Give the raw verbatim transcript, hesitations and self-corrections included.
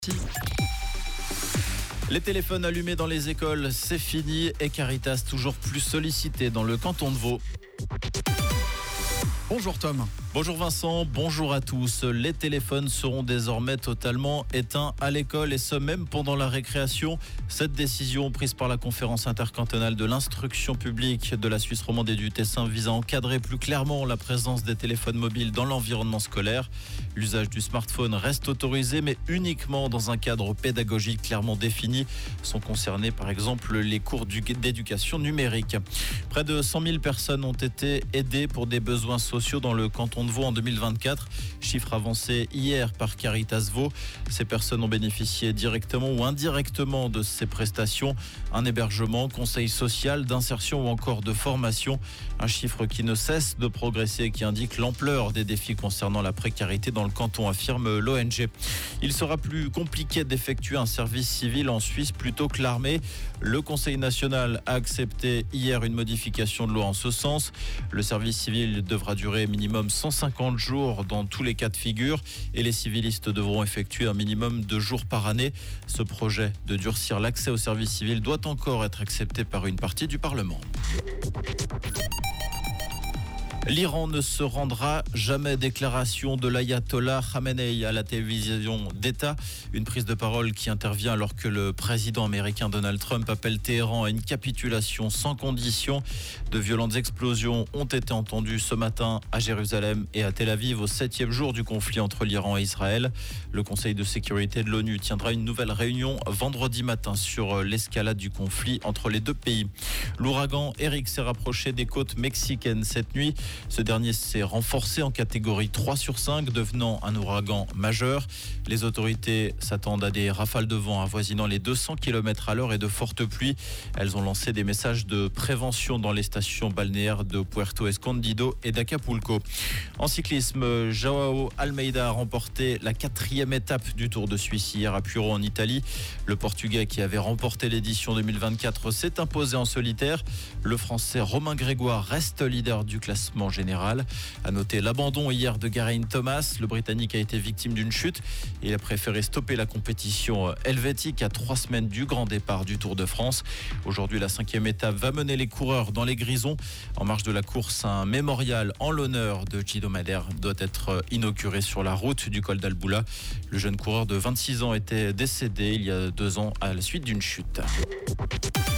Les téléphones allumés dans les écoles, c'est fini et Caritas toujours plus sollicité dans le canton de Vaud. Bonjour Tom. Bonjour Vincent, bonjour à tous. Les téléphones seront désormais totalement éteints à l'école et ce même pendant la récréation. Cette décision prise par la conférence intercantonale de l'instruction publique de la Suisse romande et du Tessin vise à encadrer plus clairement la présence des téléphones mobiles dans l'environnement scolaire. L'usage du smartphone reste autorisé mais uniquement dans un cadre pédagogique clairement défini. Sont concernés par exemple les cours d'éducation numérique. Près de cent mille personnes ont été aidées pour des besoins sociaux dans le canton de Vaud en deux mille vingt-quatre. Chiffre avancé hier par Caritas Vaud. Ces personnes ont bénéficié directement ou indirectement de ces prestations. Un hébergement, conseil social, d'insertion ou encore de formation. Un chiffre qui ne cesse de progresser et qui indique l'ampleur des défis concernant la précarité dans le canton, affirme l'O N G. Il sera plus compliqué d'effectuer un service civil en Suisse plutôt que l'armée. Le Conseil national a accepté hier une modification de loi en ce sens. Le service civil devra durer minimum cent cinquante jours dans tous les cas de figure et les civilistes devront effectuer un minimum de jours par année. Ce projet de durcir l'accès au service civil doit encore être accepté par une partie du Parlement. L'Iran ne se rendra jamais, déclaration de l'ayatollah Khamenei à la télévision d'État. Une prise de parole qui intervient alors que le président américain Donald Trump appelle Téhéran à une capitulation sans condition. De violentes explosions ont été entendues ce matin à Jérusalem et à Tel Aviv au septième jour du conflit entre l'Iran et Israël. Le Conseil de sécurité de l'ONU tiendra une nouvelle réunion vendredi matin sur l'escalade du conflit entre les deux pays. L'ouragan Eric s'est rapproché des côtes mexicaines cette nuit. Ce dernier s'est renforcé en catégorie trois sur cinq, devenant un ouragan majeur. Les autorités s'attendent à des rafales de vent avoisinant les deux cents kilomètres à l'heure et de fortes pluies. Elles ont lancé des messages de prévention dans les stations balnéaires de Puerto Escondido et d'Acapulco. En cyclisme, Joao Almeida a remporté la quatrième étape du Tour de Suisse hier à Puro en Italie. Le Portugais qui avait remporté l'édition deux mille vingt-quatre s'est imposé en solitaire. Le Français Romain Grégoire reste leader du classement général. À noter l'abandon hier de Geraint Thomas. Le Britannique a été victime d'une chute. Il a préféré stopper la compétition helvétique à trois semaines du grand départ du Tour de France. Aujourd'hui, la cinquième étape va mener les coureurs dans les Grisons. En marge de la course, un mémorial en l'honneur de Guido Madère doit être inauguré sur la route du col d'Alboula. Le jeune coureur de vingt-six ans était décédé il y a deux ans à la suite d'une chute.